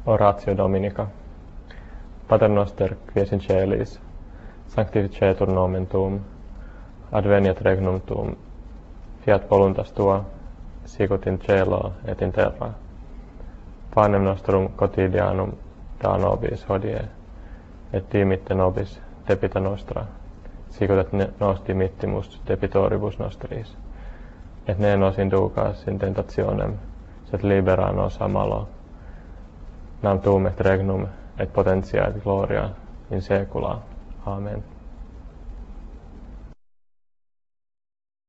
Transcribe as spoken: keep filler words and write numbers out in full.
Oratio Dominica. Pater noster, quies in caelis, sanctificetur nomen tuum, adveniat regnum tuum, fiat voluntas tua, sicut in caelo et in terra. Panem nostrum quotidianum da nobis hodie, et dimitte nobis debita nostra, sicut et nos dimittimus debitoribus nostris, et ne nos inducas in tentationem, sed libera nos a malo. Nam tuum et regnum et potentia et gloria in saecula. Amen.